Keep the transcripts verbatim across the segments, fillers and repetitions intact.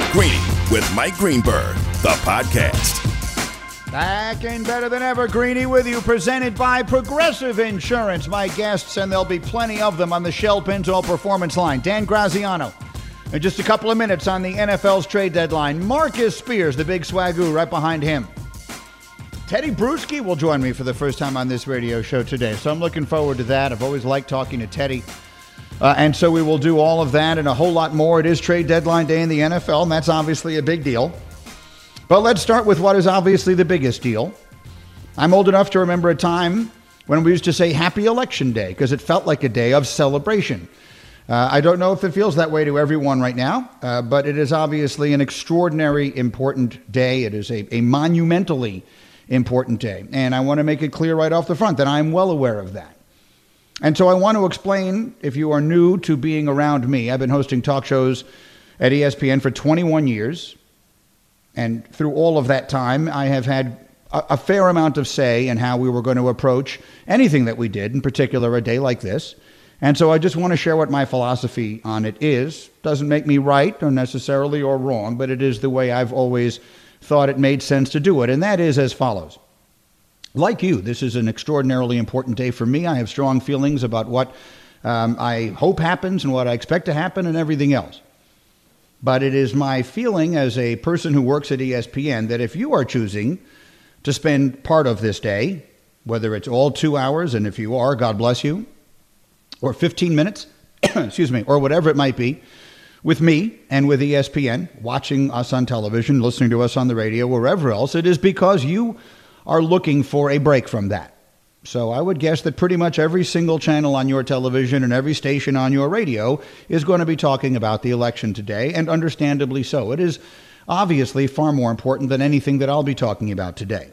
Greeny with Mike Greenberg, the podcast. Back and better than ever, Greeny with you, presented by Progressive Insurance. My guests, and there'll be plenty of them on the Shell Pinto Performance Line. Dan Graziano, in just a couple of minutes on the N F L's trade deadline. Marcus Spears, the big swagoo, right behind him. Teddy Bruschi will join me for the first time on this radio show today, so I'm looking forward to that. I've always liked talking to Teddy. Uh, and so we will do all of that and a whole lot more. It is trade deadline day in the N F L, and that's obviously a big deal. But let's start with what is obviously the biggest deal. I'm old enough to remember a time when we used to say Happy Election Day because it felt like a day of celebration. Uh, I don't know if it feels that way to everyone right now, uh, but it is obviously an extraordinary important day. It is a, a monumentally important day. And I want to make it clear right off the front that I'm well aware of that. And so I want to explain, if you are new to being around me, I've been hosting talk shows at E S P N for twenty-one years. And through all of that time, I have had a, a fair amount of say in how we were going to approach anything that we did, in particular a day like this. And so I just want to share what my philosophy on it is. Doesn't make me right or necessarily or wrong, but it is the way I've always thought it made sense to do it. And that is as follows. Like you, this is an extraordinarily important day for me. I have strong feelings about what um, I hope happens and what I expect to happen and everything else. But it is my feeling as a person who works at E S P N that if you are choosing to spend part of this day, whether it's all two hours, and if you are, God bless you, or fifteen minutes, excuse me, or whatever it might be, with me and with E S P N, watching us on television, listening to us on the radio, wherever else, it is because you are looking for a break from that. So I would guess that pretty much every single channel on your television and every station on your radio is going to be talking about the election today, and understandably so. It is obviously far more important than anything that I'll be talking about today.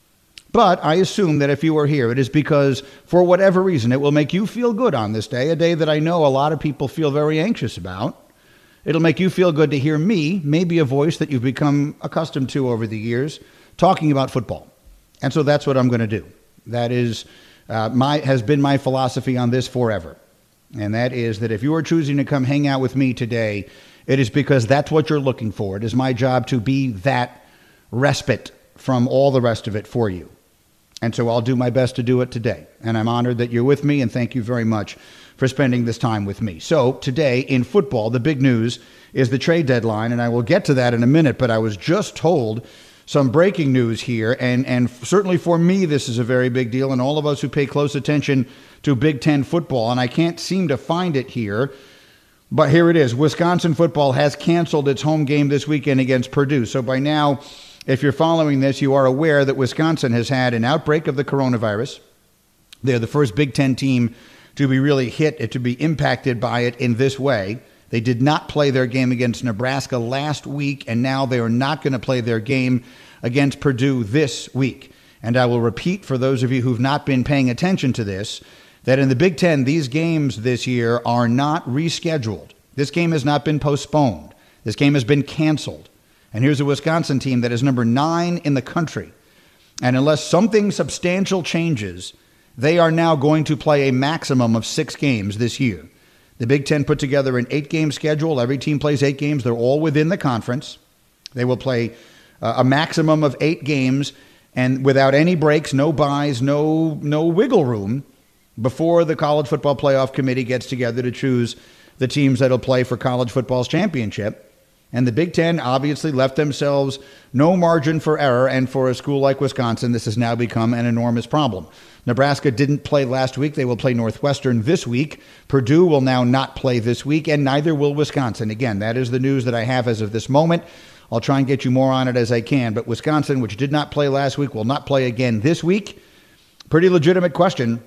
But I assume that if you are here, it is because, for whatever reason, it will make you feel good on this day, a day that I know a lot of people feel very anxious about. It'll make you feel good to hear me, maybe a voice that you've become accustomed to over the years, talking about football. And so that's what I'm going to do. That is uh, my has been my philosophy on this forever. And that is that if you are choosing to come hang out with me today, it is because that's what you're looking for. It is my job to be that respite from all the rest of it for you. And so I'll do my best to do it today. And I'm honored that you're with me, and thank you very much for spending this time with me. So today in football, the big news is the trade deadline, and I will get to that in a minute, but I was just told some breaking news here, and, and certainly for me, this is a very big deal, and all of us who pay close attention to Big Ten football, and I can't seem to find it here, but here it is. Wisconsin football has canceled its home game this weekend against Purdue. So by now, if you're following this, you are aware that Wisconsin has had an outbreak of the coronavirus. They're the first Big Ten team to be really hit, to be impacted by it in this way. They did not play their game against Nebraska last week, and now they are not going to play their game against Purdue this week. And I will repeat for those of you who've not been paying attention to this, that in the Big Ten, these games this year are not rescheduled. This game has not been postponed. This game has been canceled. And here's a Wisconsin team that is number nine in the country. And unless something substantial changes, they are now going to play a maximum of six games this year. The Big Ten put together an eight-game schedule. Every team plays eight games. They're all within the conference. They will play uh, a maximum of eight games, and without any breaks, no buys, no no wiggle room, before the College Football Playoff Committee gets together to choose the teams that will play for college football's championship. And the Big Ten obviously left themselves no margin for error, and for a school like Wisconsin, this has now become an enormous problem. Nebraska didn't play last week. They will play Northwestern this week. Purdue will now not play this week, and neither will Wisconsin. Again, that is the news that I have as of this moment. I'll try and get you more on it as I can. But Wisconsin, which did not play last week, will not play again this week. Pretty legitimate question.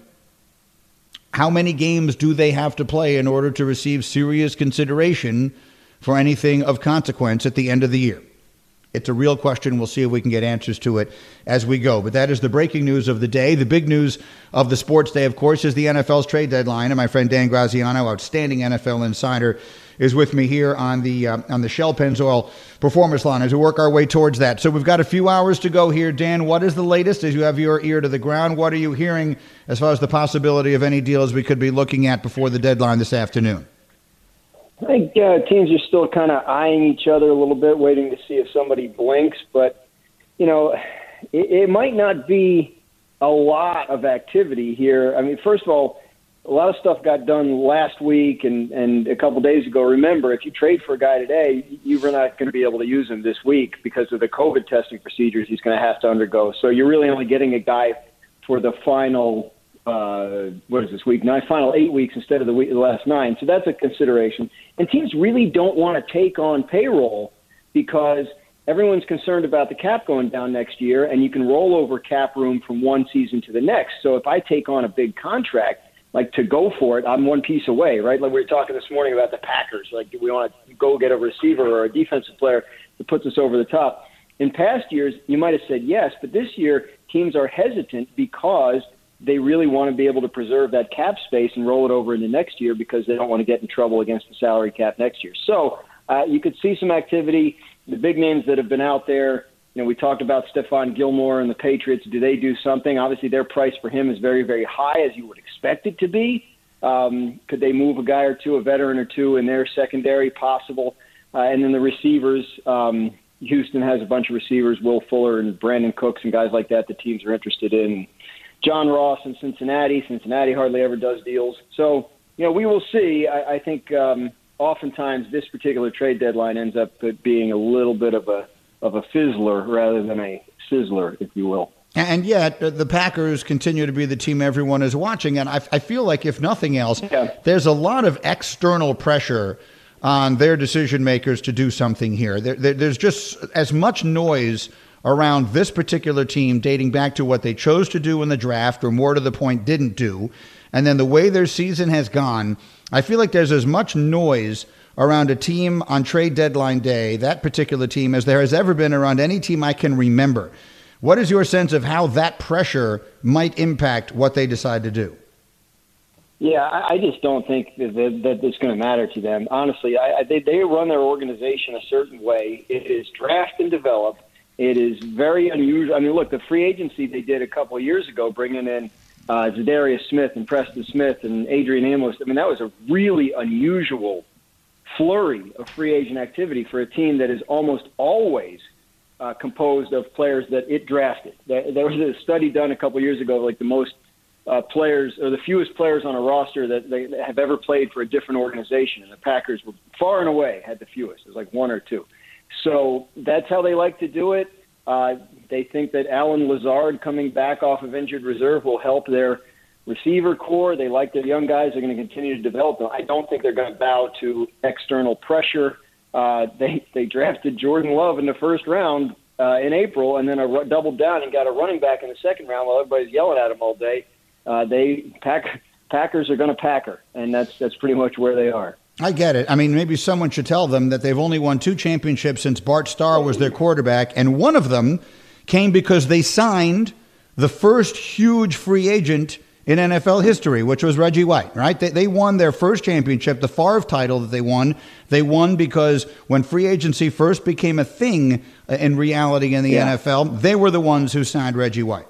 How many games do they have to play in order to receive serious consideration for anything of consequence at the end of the year? It's a real question. We'll see if we can get answers to it as we go. But that is the breaking news of the day. The big news of the sports day, of course, is the N F L's trade deadline. And my friend Dan Graziano, outstanding N F L insider, is with me here on the uh, on the Shell Pennzoil Performance Line as we work our way towards that. So we've got a few hours to go here. Dan, what is the latest as you have your ear to the ground? What are you hearing as far as the possibility of any deals we could be looking at before the deadline this afternoon? I think uh, teams are still kind of eyeing each other a little bit, waiting to see if somebody blinks. But, you know, it, it might not be a lot of activity here. I mean, first of all, a lot of stuff got done last week and, and a couple days ago. Remember, if you trade for a guy today, you're not going to be able to use him this week because of the COVID testing procedures he's going to have to undergo. So you're really only getting a guy for the final, uh, what is this week, nine, final eight weeks instead of the, week, the last nine. So that's a consideration. And teams really don't want to take on payroll because everyone's concerned about the cap going down next year, and you can roll over cap room from one season to the next. So if I take on a big contract, like to go for it, I'm one piece away, right? Like we were talking this morning about the Packers. Like, do we want to go get a receiver or a defensive player that puts us over the top? In past years, you might have said yes, but this year teams are hesitant because they really want to be able to preserve that cap space and roll it over into next year because they don't want to get in trouble against the salary cap next year. So uh, you could see some activity. The big names that have been out there, you know, we talked about Stephon Gilmore and the Patriots. Do they do something? Obviously, their price for him is very, very high, as you would expect it to be. Um, could they move a guy or two, a veteran or two in their secondary? Possible. Uh, and then the receivers, um, Houston has a bunch of receivers, Will Fuller and Brandon Cooks and guys like that the teams are interested in. John Ross in Cincinnati. Cincinnati hardly ever does deals. So, you know, we will see. I, I think um, oftentimes this particular trade deadline ends up being a little bit of a of a fizzler rather than a sizzler, if you will. And yet, the Packers continue to be the team everyone is watching. And I, I feel like, if nothing else, yeah. there's a lot of external pressure on their decision makers to do something here. There, there, there's just as much noise around this particular team dating back to what they chose to do in the draft, or more to the point, didn't do. And then the way their season has gone, I feel like there's as much noise around a team on trade deadline day, that particular team, as there has ever been around any team I can remember. What is your sense of how that pressure might impact what they decide to do? Yeah, I just don't think that, that it's going to matter to them. Honestly, I, they, they run their organization a certain way. It is draft and develop. It is very unusual. I mean, look, the free agency they did a couple of years ago, bringing in uh, Zadarius Smith and Preston Smith and Adrian Amos, I mean, that was a really unusual flurry of free agent activity for a team that is almost always uh, composed of players that it drafted. There, there was a study done a couple of years ago, like the most uh, players or the fewest players on a roster that they have ever played for a different organization, and the Packers were far and away had the fewest. It was like one or two. So that's how they like to do it. Uh, they think that Alan Lazard coming back off of injured reserve will help their receiver core. They like their young guys. They're going to continue to develop them. I don't think they're going to bow to external pressure. Uh, they they drafted Jordan Love in the first round uh, in April, and then a, doubled down and got a running back in the second round while everybody's yelling at him all day. Uh, they pack, Packers are going to packer, and that's that's pretty much where they are. I get it. I mean, maybe someone should tell them that they've only won two championships since Bart Starr was their quarterback, and one of them came because they signed the first huge free agent in N F L history, which was Reggie White, right? They, they won their first championship, the Favre title that they won. They won because when free agency first became a thing in reality in the yeah. N F L, they were the ones who signed Reggie White.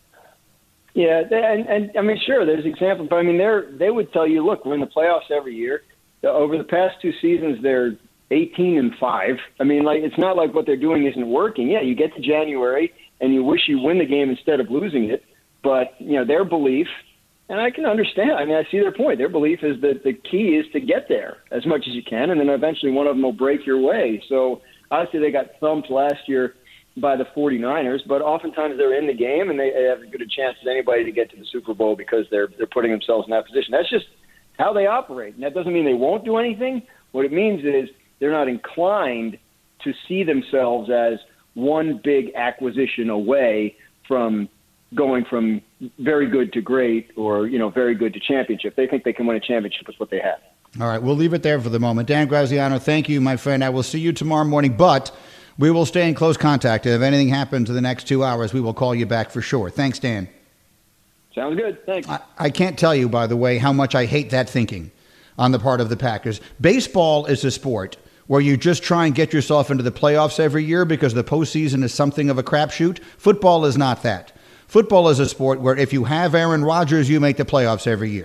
Yeah, they, and, and I mean, sure, there's examples, but I mean, they're they would tell you, look, we're in the playoffs every year. Over the past two seasons, they're eighteen and five. I mean, like, it's not like what they're doing isn't working. Yeah, you get to January and you wish you win the game instead of losing it. But, you know, their belief, and I can understand, I mean, I see their point. Their belief is that the key is to get there as much as you can, and then eventually one of them will break your way. So, obviously, they got thumped last year by the 49ers, but oftentimes they're in the game and they have as good a chance as anybody to get to the Super Bowl because they're they're putting themselves in that position. That's just how they operate. And that doesn't mean they won't do anything. What it means is they're not inclined to see themselves as one big acquisition away from going from very good to great or, you know, very good to championship. They think they can win a championship with what they have. All right, we'll leave it there for the moment. Dan Graziano, thank you, my friend. I will see you tomorrow morning, but we will stay in close contact. If anything happens in the next two hours, we will call you back for sure. Thanks, Dan. Sounds good. Thanks. I, I can't tell you, by the way, how much I hate that thinking on the part of the Packers. Baseball is a sport where you just try and get yourself into the playoffs every year because the postseason is something of a crapshoot. Football is not that. Football is a sport where if you have Aaron Rodgers, you make the playoffs every year.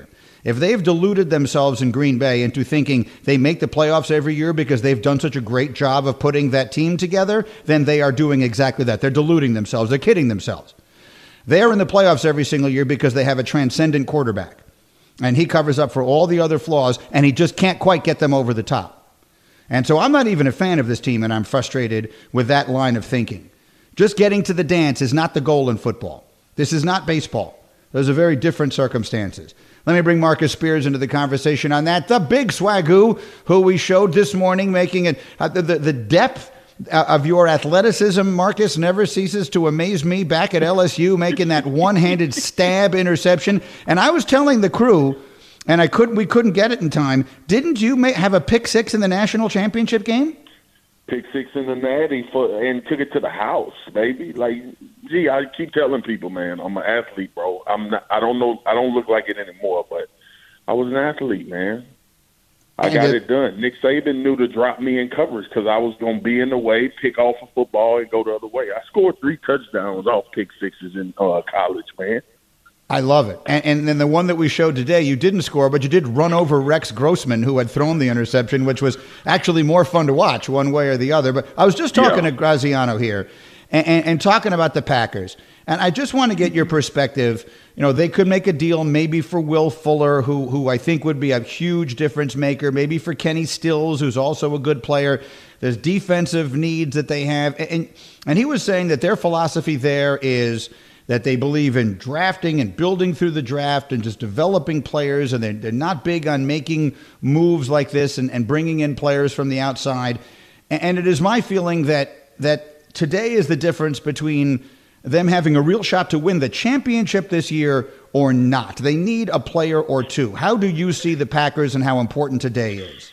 If they've deluded themselves in Green Bay into thinking they make the playoffs every year because they've done such a great job of putting that team together, then they are doing exactly that. They're deluding themselves. They're kidding themselves. They're in the playoffs every single year because they have a transcendent quarterback. And he covers up for all the other flaws, and he just can't quite get them over the top. And so I'm not even a fan of this team, and I'm frustrated with that line of thinking. Just getting to the dance is not the goal in football. This is not baseball. Those are very different circumstances. Let me bring Marcus Spears into the conversation on that. The big swagoo who we showed this morning, making it uh, the, the, the depth of your athleticism, Marcus, never ceases to amaze me. Back at L S U, making that one-handed stab interception. And I was telling the crew, and I couldn't, we couldn't get it in time, didn't you ma- have a pick six in the national championship game? Pick six in the natty for, and took it to the house, baby. Like, gee, I keep telling people, man, I'm an athlete, bro. I'm not, I don't know, I don't look like it anymore, but I was an athlete, man. I got it done. Nick Saban knew to drop me in coverage because I was going to be in the way, pick off a football, and go the other way. I scored three touchdowns off pick sixes in uh, college, man. I love it. And, and then the one that we showed today, you didn't score, but you did run over Rex Grossman, who had thrown the interception, which was actually more fun to watch one way or the other. But I was just talking yeah. to Graziano here and, and, and talking about the Packers. And I just want to get your perspective. You know, they could make a deal maybe for Will Fuller, who who I think would be a huge difference maker, maybe for Kenny Stills, who's also a good player. There's defensive needs that they have. And, and he was saying that their philosophy there is that they believe in drafting and building through the draft and just developing players, and they're, they're not big on making moves like this and, and bringing in players from the outside. And, and it is my feeling that that today is the difference between them having a real shot to win the championship this year or not. They need a player or two. How do you see the Packers and how important today is?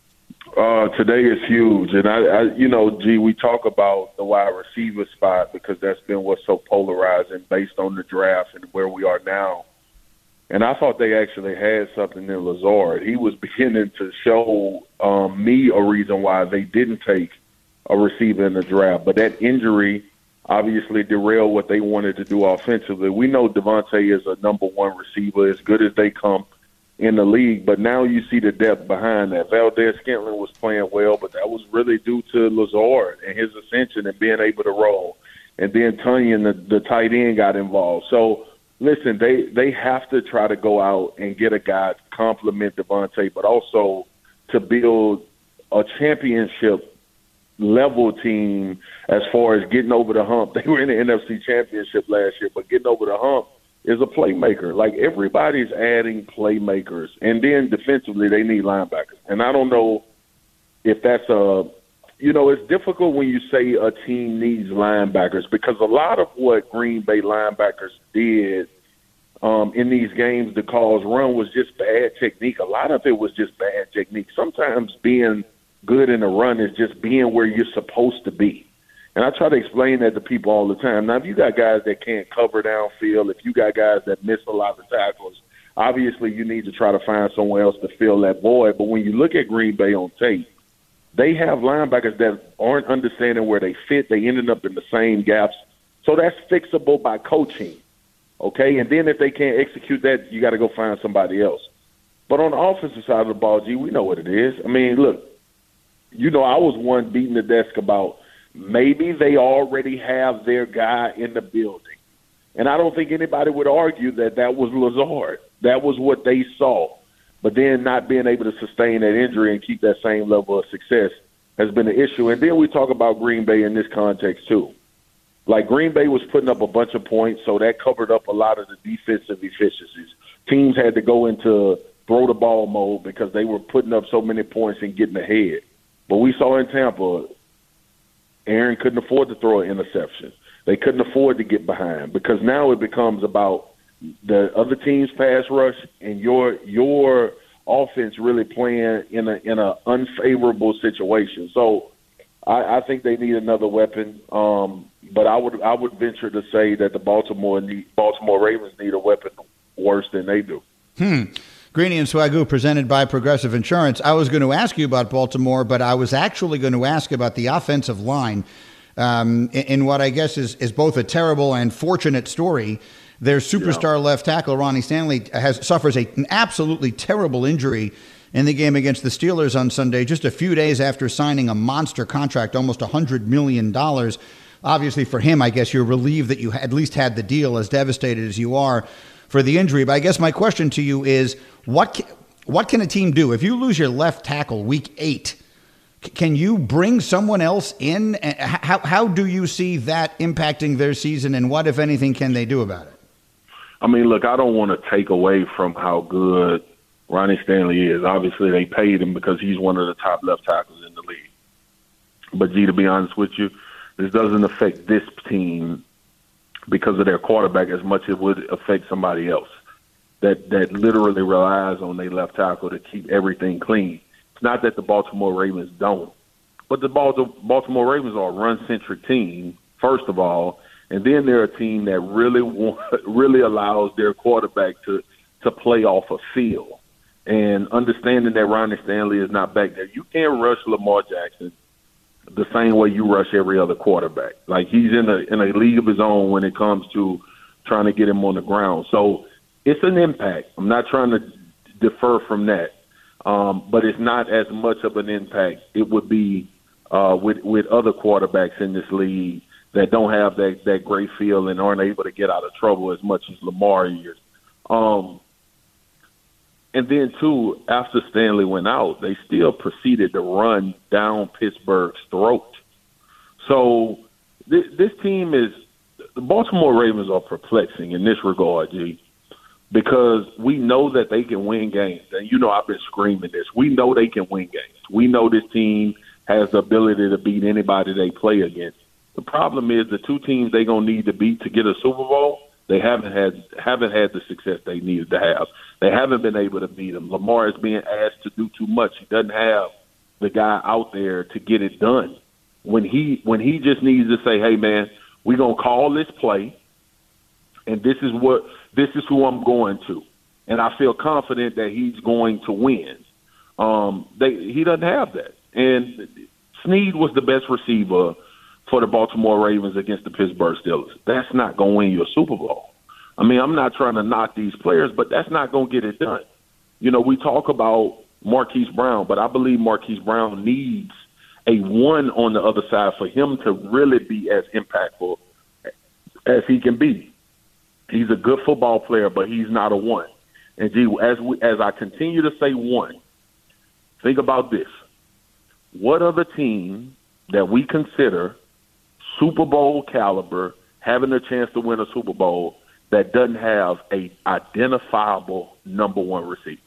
Uh, today is huge. And, I, I, you know, G, we talk about the wide receiver spot because that's been what's so polarizing based on the draft and where we are now. And I thought they actually had something in Lazard. He was beginning to show um, me a reason why they didn't take a receiver in the draft. But that injury obviously derailed what they wanted to do offensively. We know Devontae is a number one receiver, as good as they come in the league, but now you see the depth behind that. Valdez-Scantling was playing well, but that was really due to Lazard and his ascension and being able to roll. And then Tunyon, the, the tight end, got involved. So, listen, they, they have to try to go out and get a guy to complement Devontae, but also to build a championship-level team as far as getting over the hump. They were in the N F C Championship last year, but getting over the hump is a playmaker. Like, everybody's adding playmakers. And then defensively, they need linebackers. And I don't know if that's a – you know, it's difficult when you say a team needs linebackers because a lot of what Green Bay linebackers did um, in these games to cause run was just bad technique. A lot of it was just bad technique. Sometimes being good in a run is just being where you're supposed to be. And I try to explain that to people all the time. Now, if you got guys that can't cover downfield, if you got guys that miss a lot of tackles, obviously you need to try to find somewhere else to fill that void. But when you look at Green Bay on tape, they have linebackers that aren't understanding where they fit. They ended up in the same gaps. So that's fixable by coaching, okay? And then if they can't execute that, you got to go find somebody else. But on the offensive side of the ball, G, we know what it is. I mean, look, you know, I was one beating the desk about maybe they already have their guy in the building. And I don't think anybody would argue that that was Lazard. That was what they saw. But then not being able to sustain that injury and keep that same level of success has been an issue. And then we talk about Green Bay in this context too. Like, Green Bay was putting up a bunch of points, so that covered up a lot of the defensive efficiencies. Teams had to go into throw the ball mode because they were putting up so many points and getting ahead. But we saw in Tampa, Aaron couldn't afford to throw an interception. They couldn't afford to get behind because now it becomes about the other team's pass rush and your your offense really playing in a in a unfavorable situation. So I, I think they need another weapon. Um, but I would I would venture to say that the Baltimore need, Baltimore Ravens need a weapon worse than they do. Hmm. Greeny and Swagoo, presented by Progressive Insurance. I was going to ask you about Baltimore, but I was actually going to ask about the offensive line um, in, in what I guess is, is both a terrible and fortunate story. Their superstar yeah. left tackle, Ronnie Stanley, has suffers a, an absolutely terrible injury in the game against the Steelers on Sunday, just a few days after signing a monster contract, almost one hundred million dollars. Obviously, for him, I guess you're relieved that you at least had the deal, as devastated as you are for the injury. But I guess my question to you is, what can, what can a team do? If you lose your left tackle week eight, can you bring someone else in? How, how do you see that impacting their season, and what, if anything, can they do about it? I mean, look, I don't want to take away from how good Ronnie Stanley is. Obviously, they paid him because he's one of the top left tackles in the league. But, G, to be honest with you, this doesn't affect this team because of their quarterback as much as it would affect somebody else that, that literally relies on their left tackle to keep everything clean. It's not that the Baltimore Ravens don't, but the Baltimore Ravens are a run-centric team, first of all, and then they're a team that really want, really allows their quarterback to, to play off a field. And understanding that Ronnie Stanley is not back there, you can't rush Lamar Jackson the same way you rush every other quarterback. Like, he's in a in a league of his own when it comes to trying to get him on the ground. So it's an impact. I'm not trying to defer from that, um, but it's not as much of an impact it would be uh, with with other quarterbacks in this league that don't have that, that great feel and aren't able to get out of trouble as much as Lamar is. Um, and then, too, after Stanley went out, they still proceeded to run down Pittsburgh's throat. So this, this team is – the Baltimore Ravens are perplexing in this regard, G, because we know that they can win games. And, you know, I've been screaming this. We know they can win games. We know this team has the ability to beat anybody they play against. The problem is the two teams they're going to need to beat to get a Super Bowl, they haven't had haven't had the success they needed to have. They haven't been able to beat them. Lamar is being asked to do too much. He doesn't have the guy out there to get it done. When he when he just needs to say, hey, man, we're going to call this play, and this is what this is who I'm going to. And I feel confident that he's going to win. Um, they, he doesn't have that. And Snead was the best receiver for the Baltimore Ravens against the Pittsburgh Steelers. That's not going to win you a Super Bowl. I mean, I'm not trying to knock these players, but that's not going to get it done. You know, we talk about Marquise Brown, but I believe Marquise Brown needs a one on the other side for him to really be as impactful as he can be. He's a good football player, but he's not a one. And, gee, as, we, as I continue to say one, think about this. What other team that we consider Super Bowl caliber, having a chance to win a Super Bowl, that doesn't have a identifiable number one receiver?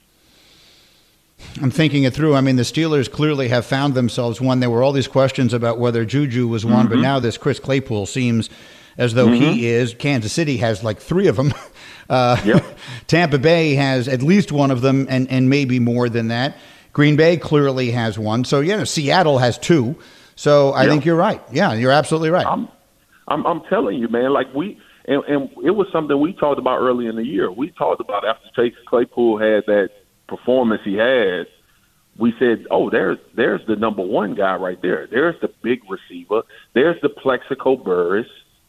I'm thinking it through. I mean, the Steelers clearly have found themselves one. There were all these questions about whether Juju was one, mm-hmm. but now this Chris Claypool seems as though mm-hmm. he is. Kansas City has like three of them. Uh, yep. Tampa Bay has at least one of them, and, and maybe more than that. Green Bay clearly has one. So, yeah, Seattle has two. So I yep. think you're right. Yeah, you're absolutely right. I'm, I'm, I'm telling you, man, like we and, and it was something we talked about early in the year. We talked about after Chase Claypool had that performance he had, we said, oh, there's there's the number one guy right there. There's the big receiver. There's the Plexico Burress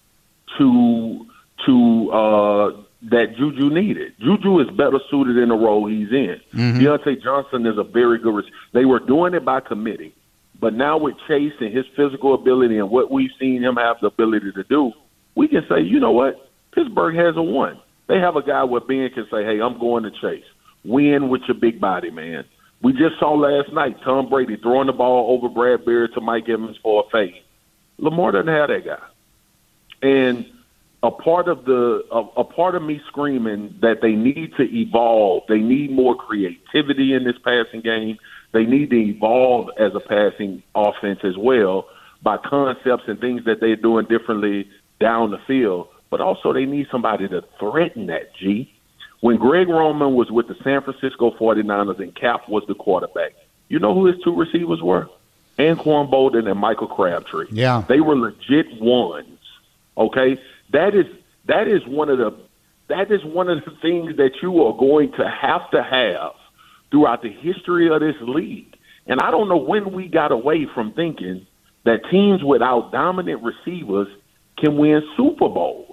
to to uh, that Juju needed. Juju is better suited in the role he's in. Mm-hmm. Deontay Johnson is a very good receiver. They were doing it by committee. But now with Chase and his physical ability and what we've seen him have the ability to do, we can say, you know what? Pittsburgh has a one. They have a guy where Ben can say, hey, I'm going to Chase. Win with your big body, man. We just saw last night Tom Brady throwing the ball over Bradbury to Mike Evans for a fade. Lamar doesn't have that guy. And a part of the a, a part of me screaming that they need to evolve, they need more creativity in this passing game. They need to evolve as a passing offense as well by concepts and things that they're doing differently down the field. But also they need somebody to threaten that, G. When Greg Roman was with the San Francisco forty-niners and Cap was the quarterback, you know who his two receivers were? Anquan Bolden and Michael Crabtree. Yeah. They were legit ones, okay? That is that is one of the that is one of the things that you are going to have to have throughout the history of this league. And I don't know when we got away from thinking that teams without dominant receivers can win Super Bowls.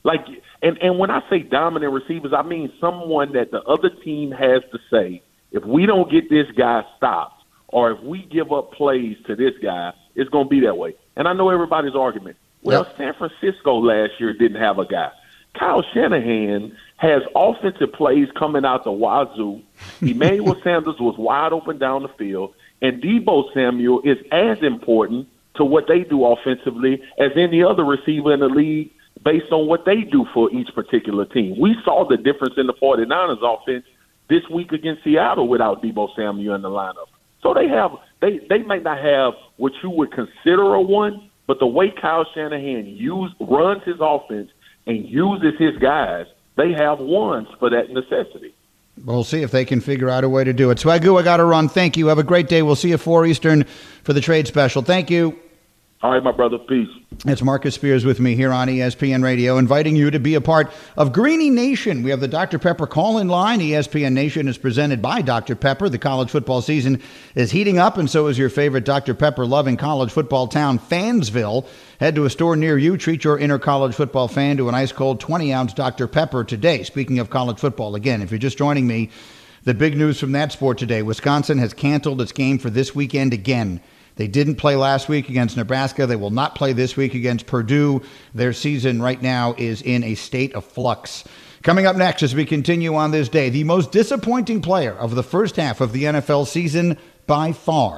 Like, and, and when I say dominant receivers, I mean someone that the other team has to say, if we don't get this guy stopped, or if we give up plays to this guy, it's going to be that way. And I know everybody's argument. Well, yep. San Francisco last year didn't have a guy. Kyle Shanahan has offensive plays coming out the wazoo. Emmanuel Sanders was wide open down the field, and Deebo Samuel is as important to what they do offensively as any other receiver in the league based on what they do for each particular team. We saw the difference in the 49ers offense this week against Seattle without Deebo Samuel in the lineup. So they have they, they may not have what you would consider a one, but the way Kyle Shanahan use, runs his offense and uses his guys, they have ones for that necessity. We'll see if they can figure out a way to do it. Swagoo, I got to run. Thank you. Have a great day. We'll see you at four Eastern for the trade special. Thank you. All right, my brother. Peace. It's Marcus Spears with me here on E S P N Radio, inviting you to be a part of Greeny Nation. We have the Doctor Pepper call-in line. E S P N Nation is presented by Doctor Pepper. The college football season is heating up, and so is your favorite Doctor Pepper-loving college football town, Fansville. Head to a store near you. Treat your inner college football fan to an ice-cold twenty-ounce Doctor Pepper today. Speaking of college football, again, if you're just joining me, the big news from that sport today, Wisconsin has canceled its game for this weekend again. They didn't play last week against Nebraska. They will not play this week against Purdue. Their season right now is in a state of flux. Coming up next as we continue on this day, the most disappointing player of the first half of the N F L season by far.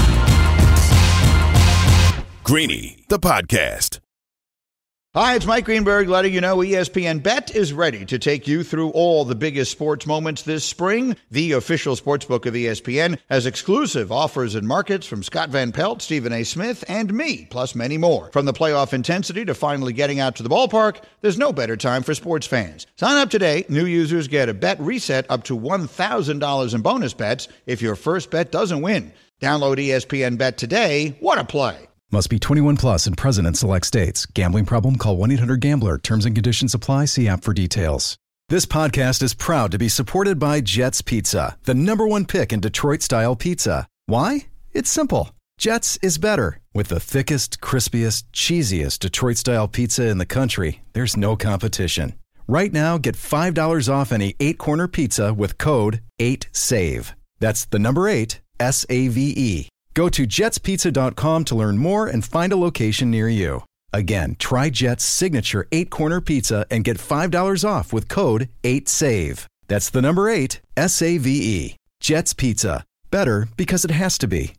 Greeny, the podcast. Hi, it's Mike Greenberg letting you know E S P N Bet is ready to take you through all the biggest sports moments this spring. The official sportsbook of E S P N has exclusive offers and markets from Scott Van Pelt, Stephen A. Smith, and me, plus many more. From the playoff intensity to finally getting out to the ballpark, there's no better time for sports fans. Sign up today. New users get a bet reset up to one thousand dollars in bonus bets if your first bet doesn't win. Download E S P N Bet today. What a play. Must be twenty-one plus and present in select states. Gambling problem? Call one eight hundred gambler. Terms and conditions apply. See app for details. This podcast is proud to be supported by Jets Pizza, the number one pick in Detroit-style pizza. Why? It's simple. Jets is better. With the thickest, crispiest, cheesiest Detroit-style pizza in the country, there's no competition. Right now, get five dollars off any eight-corner pizza with code eight save. That's the number eight, S A V E. Go to jets pizza dot com to learn more and find a location near you. Again, try Jet's signature eight-corner pizza and get five dollars off with code eight save. That's the number eight, S A V E. Jet's Pizza. Better because it has to be.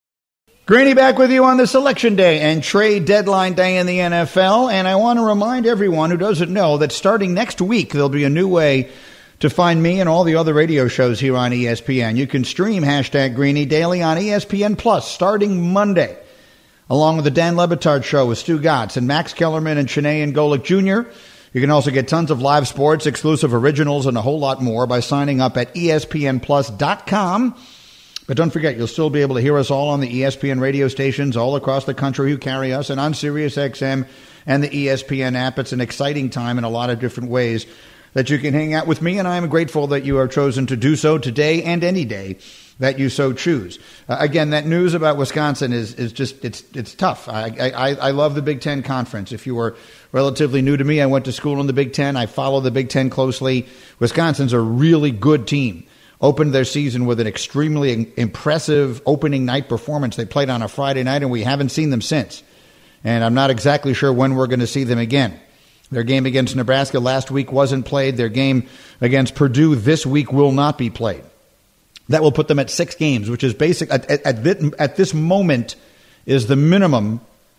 Greeny back with you on the selection day and trade deadline day in the N F L. And I want to remind everyone who doesn't know that starting next week, there'll be a new way to find me and all the other radio shows here on E S P N. You can stream hashtag Greeny daily on E S P N Plus starting Monday, along with the Dan Le Batard Show with Stu Gatz and Max Kellerman and Shanae and Golick Junior You can also get tons of live sports, exclusive originals, and a whole lot more by signing up at E S P N plus dot com. But don't forget, you'll still be able to hear us all on the E S P N radio stations all across the country who carry us, and on Sirius X M and the E S P N app. It's an exciting time in a lot of different ways that you can hang out with me, and I am grateful that you have chosen to do so today and any day that you so choose. Uh, again, that news about Wisconsin is is just, it's it's tough. I, I, I love the Big Ten Conference. If you were relatively new to me, I went to school in the Big Ten. I follow the Big Ten closely. Wisconsin's a really good team. Opened their season with an extremely impressive opening night performance. They played on a Friday night, and we haven't seen them since. And I'm not exactly sure when we're going to see them again. Their game against Nebraska last week wasn't played. Their game against Purdue this week will not be played. That will put them at six games, which is basic at, at, at, at this moment is the minimum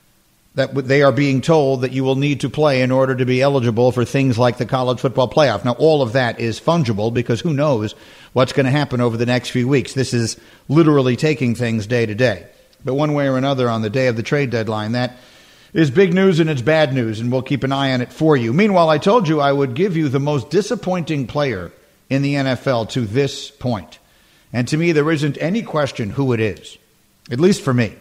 that they are being told that you will need to play in order to be eligible for things like the college football playoff. Now, all of that is fungible because who knows what's going to happen over the next few weeks. This is literally taking things day to day. But one way or another, on the day of the trade deadline, that is big news and it's bad news, and we'll keep an eye on it for you. Meanwhile, I told you I would give you the most disappointing player in the N F L to this point. And to me, there isn't any question who it is, at least for me.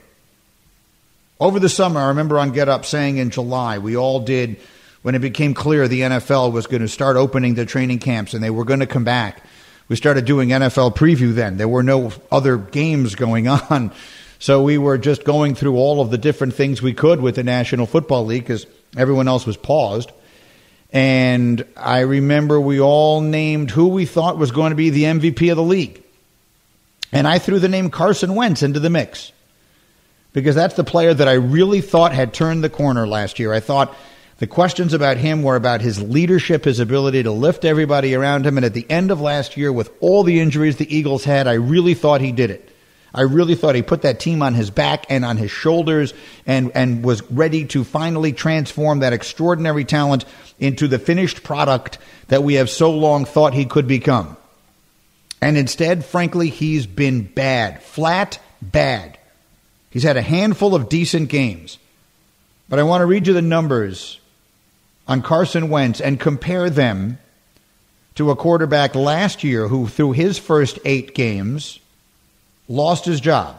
Over the summer, I remember on Get Up saying in July, we all did, when it became clear the N F L was going to start opening the training camps and they were going to come back. We started doing N F L preview then. There were no other games going on. So we were just going through all of the different things we could with the National Football League because everyone else was paused. And I remember we all named who we thought was going to be the M V P of the league. And I threw the name Carson Wentz into the mix because that's the player that I really thought had turned the corner last year. I thought the questions about him were about his leadership, his ability to lift everybody around him. And at the end of last year, with all the injuries the Eagles had, I really thought he did it. I really thought he put that team on his back and on his shoulders and, and was ready to finally transform that extraordinary talent into the finished product that we have so long thought he could become. And instead, frankly, he's been bad, flat bad. He's had a handful of decent games. But I want to read you the numbers on Carson Wentz and compare them to a quarterback last year who, through his first eight games, lost his job.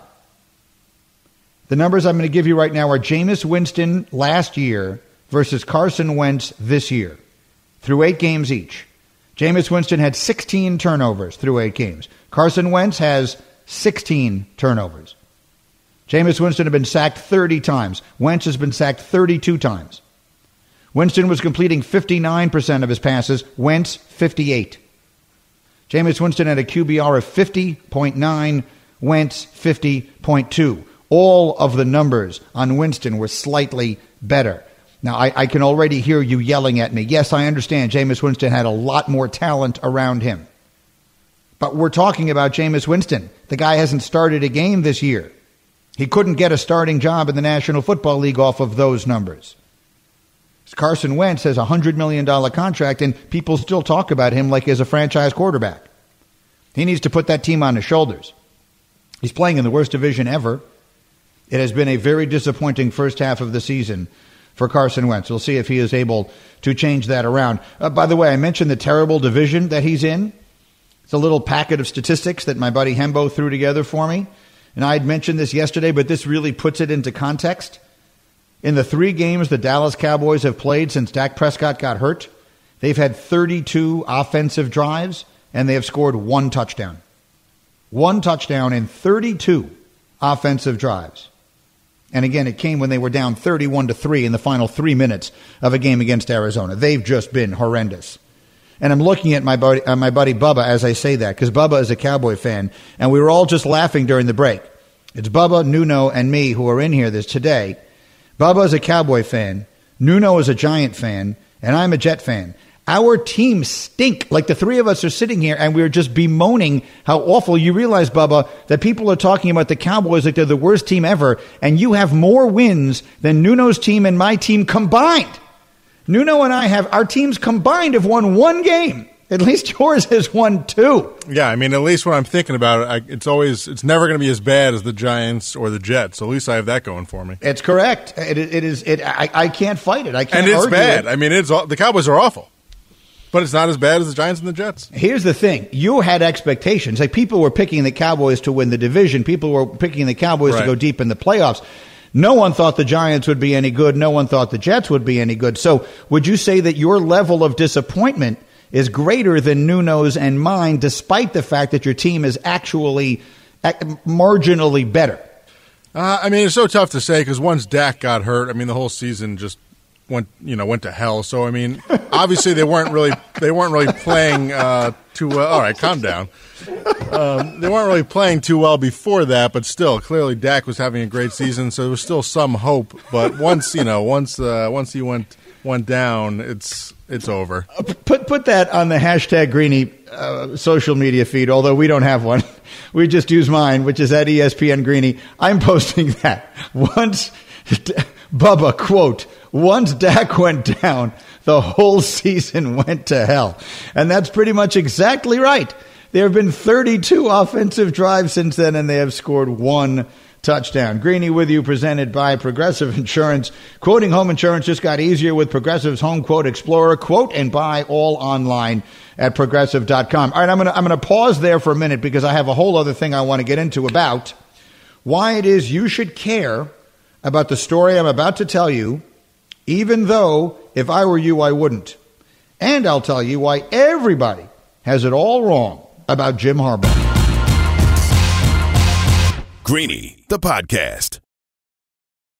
The numbers I'm going to give you right now are Jameis Winston last year versus Carson Wentz this year, through eight games each. Jameis Winston had sixteen turnovers through eight games. Carson Wentz has sixteen turnovers. Jameis Winston had been sacked thirty times. Wentz has been sacked thirty-two times. Winston was completing fifty-nine percent of his passes. Wentz, fifty-eight. Jameis Winston had a Q B R of fifty point nine. Wentz, fifty point two. All of the numbers on Winston were slightly better. Now, I, I can already hear you yelling at me. Yes, I understand Jameis Winston had a lot more talent around him. But we're talking about Jameis Winston. The guy hasn't started a game this year. He couldn't get a starting job in the National Football League off of those numbers. Carson Wentz has a one hundred million dollars contract, and people still talk about him like he's a franchise quarterback. He needs to put that team on his shoulders. He's playing in the worst division ever. It has been a very disappointing first half of the season for Carson Wentz. We'll see if he is able to change that around. Uh, by the way, I mentioned the terrible division that he's in. It's a little packet of statistics that my buddy Hembo threw together for me. And I had mentioned this yesterday, but this really puts it into context. In the three games the Dallas Cowboys have played since Dak Prescott got hurt, they've had thirty-two offensive drives, and they have scored one touchdown. One touchdown in thirty-two offensive drives. And again, it came when they were down thirty-one to three in the final three minutes of a game against Arizona. They've just been horrendous. And I'm looking at my buddy, uh, my buddy Bubba as I say that, because Bubba is a Cowboy fan, and we were all just laughing during the break. It's Bubba, Nuno, and me who are in here this today. Bubba is a Cowboy fan, Nuno is a Giant fan, and I'm a Jet fan. Our teams stink. Like the three of us are sitting here and we're just bemoaning how awful. You realize, Bubba, that people are talking about the Cowboys like they're the worst team ever, and you have more wins than Nuno's team and my team combined. Nuno and I have, our teams combined have won one game. At least yours has won two. Yeah, I mean, at least when I'm thinking about it, I, it's always, it's never going to be as bad as the Giants or the Jets. So at least I have that going for me. It's correct. It, it is. It. I, I can't fight it. I can't. And it's argue bad. it. I mean, it's the Cowboys are awful, but it's not as bad as the Giants and the Jets. Here's the thing: you had expectations. Like people were picking the Cowboys to win the division. People were picking the Cowboys right. to go deep in the playoffs. No one thought the Giants would be any good. No one thought the Jets would be any good. So would you say that your level of disappointment is greater than Nuno's and mine, despite the fact that your team is actually marginally better? Uh, I mean, it's so tough to say because once Dak got hurt, I mean, the whole season just went, you know, went to hell. So I mean, obviously they weren't really they weren't really playing uh, too well. All right, calm down. Um, they weren't really playing too well before that, but still, clearly Dak was having a great season, so there was still some hope. But once you know, once uh, once he went went down, it's it's over. Put put that on the hashtag Greeny uh, social media feed, although we don't have one. We just use mine, which is at E S P N Greeny. I'm posting that. Once, Bubba, quote, once Dak went down, the whole season went to hell. And that's pretty much exactly right. There have been thirty-two offensive drives since then, and they have scored one touchdown. Greeny with you, presented by Progressive Insurance. Quoting home insurance just got easier with Progressive's Home Quote Explorer. Quote and buy all online at progressive dot com. All right, I'm going to I'm going to pause there for a minute because I have a whole other thing I want to get into about why it is you should care about the story I'm about to tell you, even though if I were you, I wouldn't. And I'll tell you why everybody has it all wrong about Jim Harbaugh. Greeny, the podcast.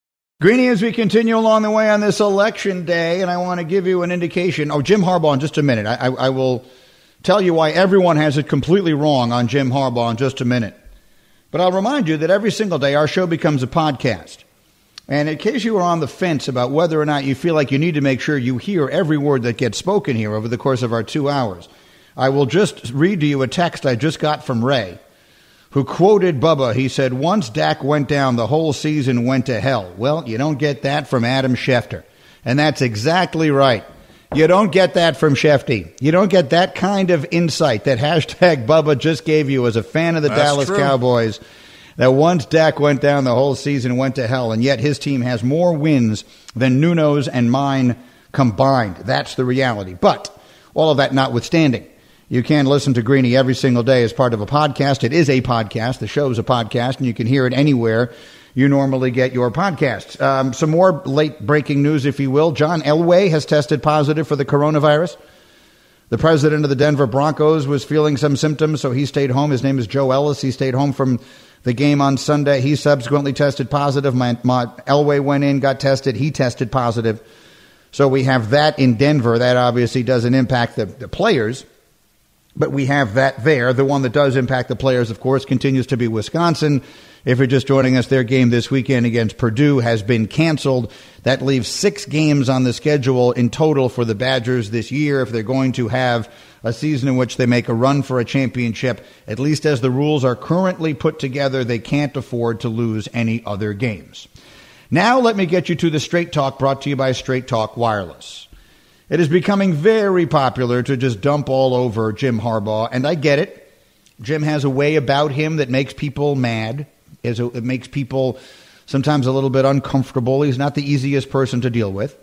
Greeny, as we continue along the way on this election day, and I want to give you an indication. Oh, Jim Harbaugh in just a minute. I, I, I will tell you why everyone has it completely wrong on Jim Harbaugh in just a minute. But I'll remind you that every single day our show becomes a podcast. And in case you are on the fence about whether or not you feel like you need to make sure you hear every word that gets spoken here over the course of our two hours, I will just read to you a text I just got from Ray, who quoted Bubba. He said, once Dak went down, the whole season went to hell. Well, you don't get that from Adam Schefter. And that's exactly right. You don't get that from Shefty. You don't get that kind of insight that hashtag Bubba just gave you as a fan of the That's Dallas true. Cowboys, that once Dak went down, the whole season went to hell, and yet his team has more wins than Nuno's and mine combined. That's the reality. But all of that notwithstanding, you can listen to Greeny every single day as part of a podcast. It is a podcast. The show is a podcast, and you can hear it anywhere you normally get your podcasts. Um, some more late-breaking news, if you will. John Elway has tested positive for the coronavirus. The president of the Denver Broncos was feeling some symptoms, so he stayed home. His name is Joe Ellis. He stayed home from the game on Sunday. He subsequently tested positive. My, my Elway went in, got tested. He tested positive. So we have that in Denver. That obviously doesn't impact the, the players, but we have that there. The one that does impact the players, of course, continues to be Wisconsin. If you're just joining us, their game this weekend against Purdue has been canceled. That leaves six games on the schedule in total for the Badgers this year if they're going to have a season in which they make a run for a championship. At least as the rules are currently put together, they can't afford to lose any other games. Now let me get you to the Straight Talk, brought to you by Straight Talk Wireless. It is becoming very popular to just dump all over Jim Harbaugh, and I get it. Jim has a way about him that makes people mad. It makes people sometimes a little bit uncomfortable. He's not the easiest person to deal with.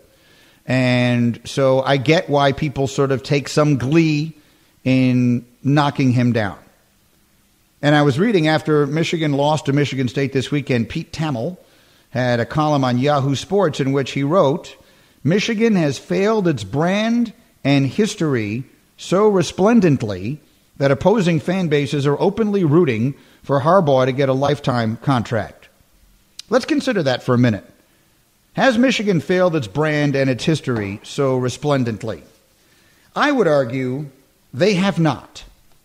And so I get why people sort of take some glee in knocking him down. And I was reading after Michigan lost to Michigan State this weekend, Pete Thamel had a column on Yahoo Sports in which he wrote, Michigan has failed its brand and history so resplendently that opposing fan bases are openly rooting for Harbaugh to get a lifetime contract. Let's consider that for a minute. Has Michigan failed its brand and its history so resplendently? I would argue they have not.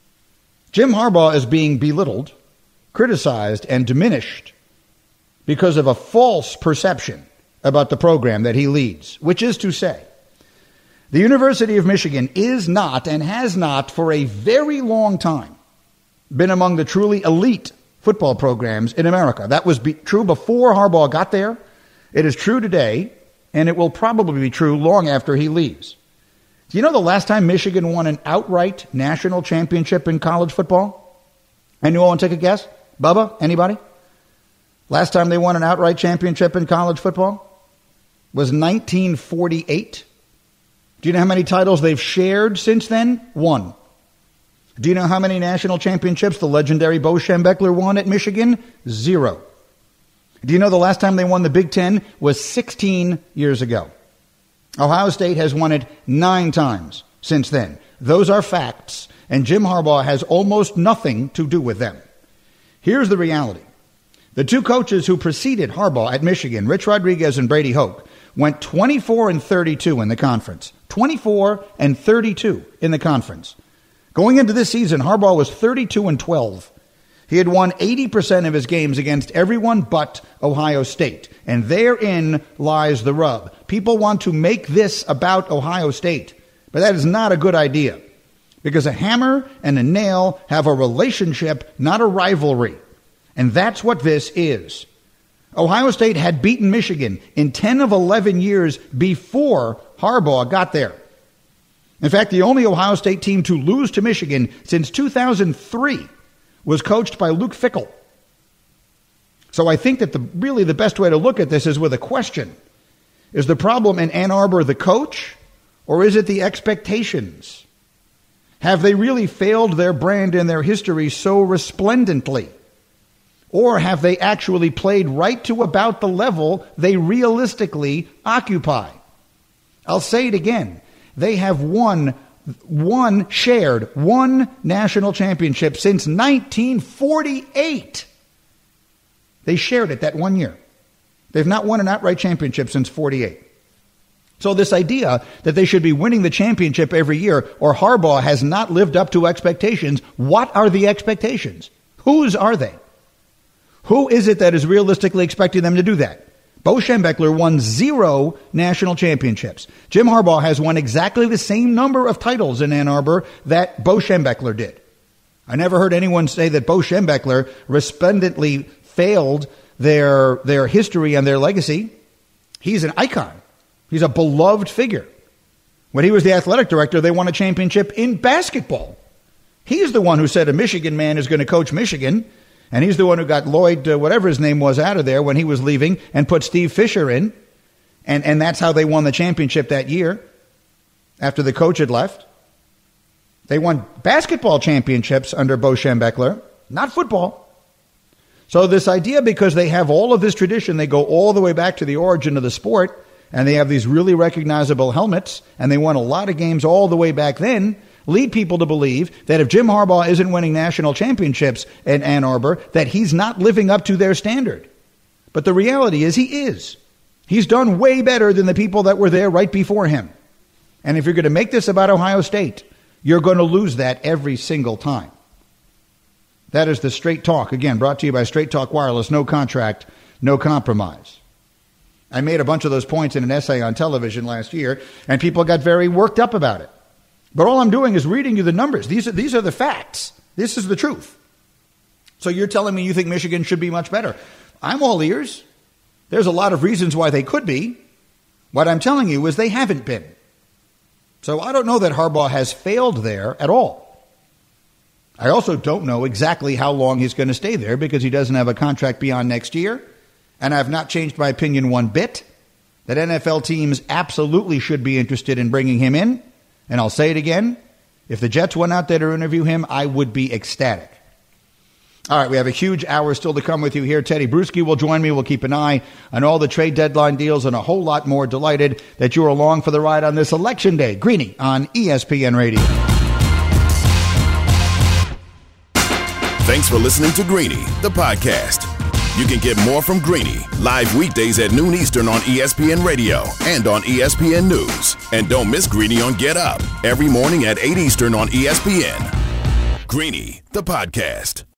Jim Harbaugh is being belittled, criticized, and diminished because of a false perception about the program that he leads, which is to say, the University of Michigan is not and has not for a very long time been among the truly elite football programs in America. That was be- true before Harbaugh got there. It is true today, and it will probably be true long after he leaves. Do you know the last time Michigan won an outright national championship in college football? Anyone want to take a guess? Bubba? Anybody? Last time they won an outright championship in college football was nineteen forty-eight. Do you know how many titles they've shared since then? One. Do you know how many national championships the legendary Bo Schembechler won at Michigan? Zero. Do you know the last time they won the Big Ten was sixteen years ago? Ohio State has won it nine times since then. Those are facts, and Jim Harbaugh has almost nothing to do with them. Here's the reality. The two coaches who preceded Harbaugh at Michigan, Rich Rodriguez and Brady Hoke, went twenty-four and thirty-two in the conference. twenty-four and thirty-two in the conference. Going into this season, Harbaugh was thirty-two and twelve. He had won eighty percent of his games against everyone but Ohio State. And therein lies the rub. People want to make this about Ohio State, but that is not a good idea. Because a hammer and a nail have a relationship, not a rivalry. And that's what this is. Ohio State had beaten Michigan in ten of eleven years before Harbaugh got there. In fact, the only Ohio State team to lose to Michigan since two thousand three was coached by Luke Fickell. So I think that the really the best way to look at this is with a question. Is the problem in Ann Arbor the coach, or is it the expectations? Have they really failed their brand and their history so resplendently? Or have they actually played right to about the level they realistically occupy? I'll say it again. They have won one, shared one national championship since nineteen forty-eight. They shared it that one year. They've not won an outright championship since forty-eight. So this idea that they should be winning the championship every year, or Harbaugh has not lived up to expectations, what are the expectations? Whose are they? Who is it that is realistically expecting them to do that? Bo Schembechler won zero national championships. Jim Harbaugh has won exactly the same number of titles in Ann Arbor that Bo Schembechler did. I never heard anyone say that Bo Schembechler resplendently failed their, their history and their legacy. He's an icon. He's a beloved figure. When he was the athletic director, they won a championship in basketball. He's the one who said a Michigan man is going to coach Michigan. And he's the one who got Lloyd, uh, whatever his name was, out of there when he was leaving and put Steve Fisher in. And, and that's how they won the championship that year after the coach had left. They won basketball championships under Bo Schembechler, not football. So this idea, because they have all of this tradition, they go all the way back to the origin of the sport, and they have these really recognizable helmets, and they won a lot of games all the way back then, lead people to believe that if Jim Harbaugh isn't winning national championships in Ann Arbor, that he's not living up to their standard. But the reality is he is. He's done way better than the people that were there right before him. And if you're going to make this about Ohio State, you're going to lose that every single time. That is the Straight Talk, again, brought to you by Straight Talk Wireless. No contract, no compromise. I made a bunch of those points in an essay on television last year, and people got very worked up about it. But all I'm doing is reading you the numbers. These are, these are the facts. This is the truth. So you're telling me you think Michigan should be much better. I'm all ears. There's a lot of reasons why they could be. What I'm telling you is they haven't been. So I don't know that Harbaugh has failed there at all. I also don't know exactly how long he's going to stay there because he doesn't have a contract beyond next year. And I've not changed my opinion one bit that N F L teams absolutely should be interested in bringing him in. And I'll say it again, if the Jets went out there to interview him, I would be ecstatic. All right, we have a huge hour still to come with you here. Teddy Bruschi will join me. We'll keep an eye on all the trade deadline deals and a whole lot more. Delighted that you're along for the ride on this election day. Greeny on E S P N Radio. Thanks for listening to Greeny, the podcast. You can get more from Greeny live weekdays at noon Eastern on E S P N Radio and on E S P N News. And don't miss Greeny on Get Up every morning at eight Eastern on E S P N. Greeny, the podcast.